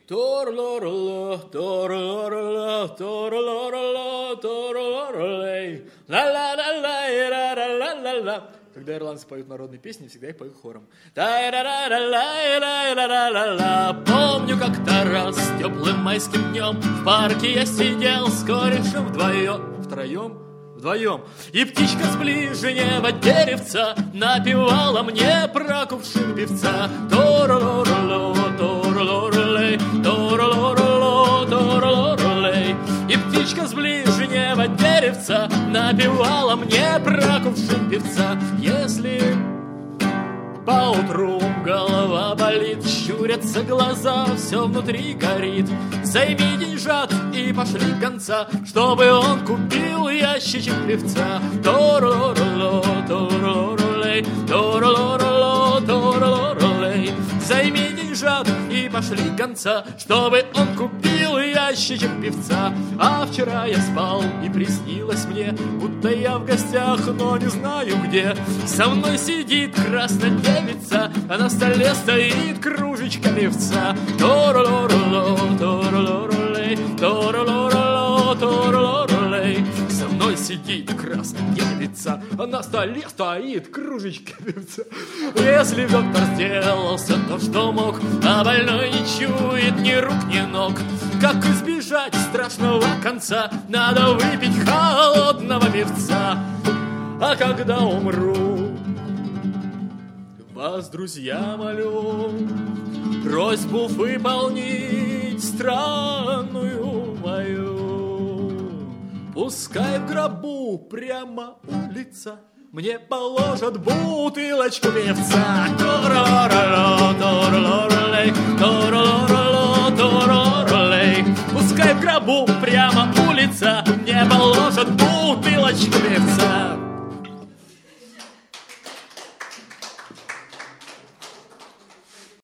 Тор-лор-ла, тор-лор-ла, тор-лор-ла, тор-лор-лей. Ла-ла-ла-ла-ла-ла-ла-ла. Когда ирландцы поют народные песни, всегда их поют хором. Помню, как-то раз теплым майским днем в парке я сидел с корешем вдвоем. И птичка с ближнего деревца напевала мне про кувшин певца. Тор-лор-ло, тор-лор-лей, тор-лор-ло, тор-лор-лей. И птичка с ближнего деревца напевала мне про кувшин певца. Если поутру голова болит, щурятся глаза, все внутри горит, займи деньжат и пошли конца, чтобы он купил ящичек певца. Тор-лор-ло, тор-лор-лей, тор-лор-ло, тор-лор-лей. Займи деньжат и пошли конца, чтобы он купил ящичек певца. А вчера я спал и приснилось мне, будто я в гостях, но не знаю где. Со мной сидит красная девица, а на столе стоит кружечка певца. Тор-лор-ло, тор-лор-лей, тор-лор-ло, тор-лор-лей. Со мной сидит красная девица, а на столе стоит кружечка певца. Если доктор сделался то, что мог, а больной не чует ни рук, ни ног, как избежать страшного конца? Надо выпить холодного певца. А когда умру, вас, друзья, молю, просьбу выполнить странную мою. Пускай в гробу прямо у лица мне положат бутылочку певца. Тор-лор-ло, тор-лор-лей, тор-лор-ло, тор-лор-лей. Пускай в гробу прямо у лица мне положат бутылочку певца.